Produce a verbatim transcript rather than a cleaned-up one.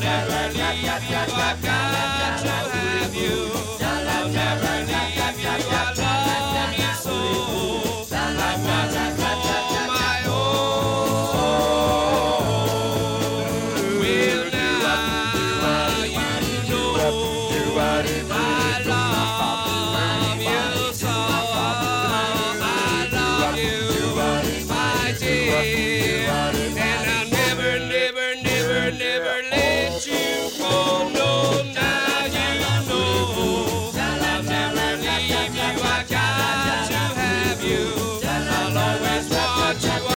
never leave you. I've got to have you. I'll never leave you. I love you so. I've got to call my own. Well, now you know I love you so. I love you, my dear. And I'll never, never, never, never let you